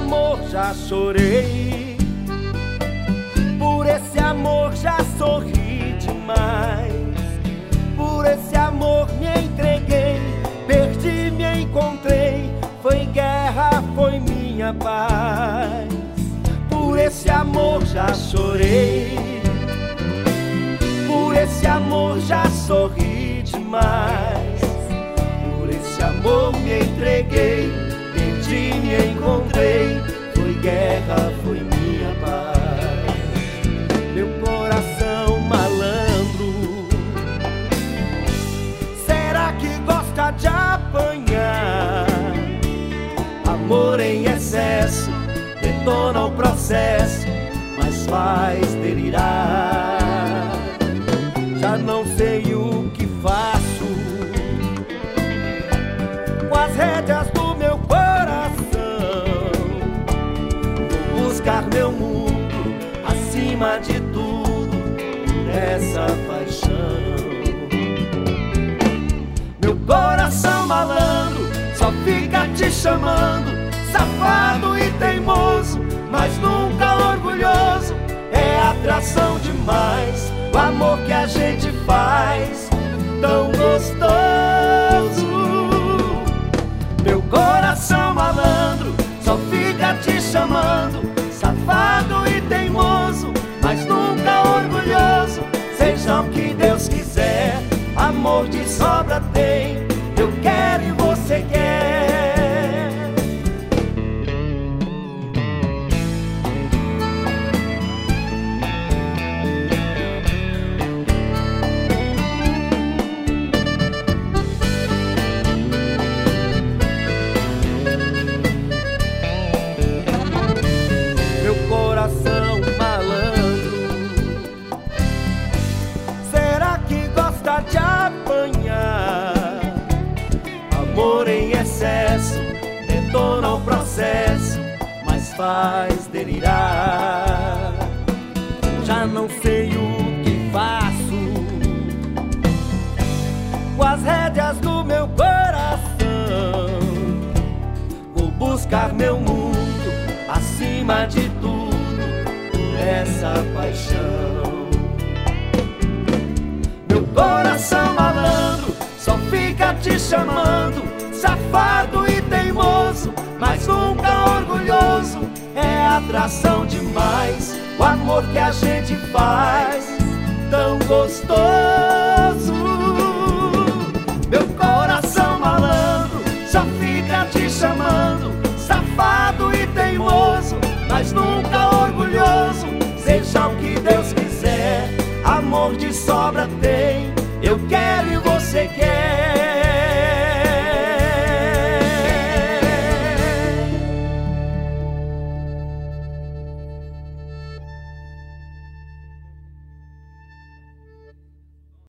amor já chorei, por esse amor já sorri demais, por esse amor me entreguei, perdi, me encontrei, foi guerra, foi minha paz. Por esse amor já chorei, por esse amor já sorri demais, por esse amor me entreguei, perdi, me encontrei, foi guerra, foi minha paz. Meu coração malandro, será que gosta de apanhar? Amor em excesso detona o processo, mas faz delirar. Já não sei o que faço com as rédeas do meu coração. Vou buscar meu mundo acima de tudo, por essa paixão. Meu coração malandro só fica te chamando, safado e teimoso, mas nunca orgulhoso. É atração demais o amor que a gente faz, tão gostoso. Meu coração malandro só fica te chamando, safado e teimoso, mas nunca orgulhoso. Seja o que Deus quiser, amor de sobra tem, eu quero e você quer. Coração malandro, será que gosta de apanhar? Amor em excesso detona o processo, mas faz delirar. Já não sei o que faço com as rédeas do meu coração. Vou buscar meu mundo acima de tudo, por essa paixão. Meu coração malandro só fica te chamando, safado e teimoso, mas nunca orgulhoso. É atração demais o amor que a gente faz, tão gostoso.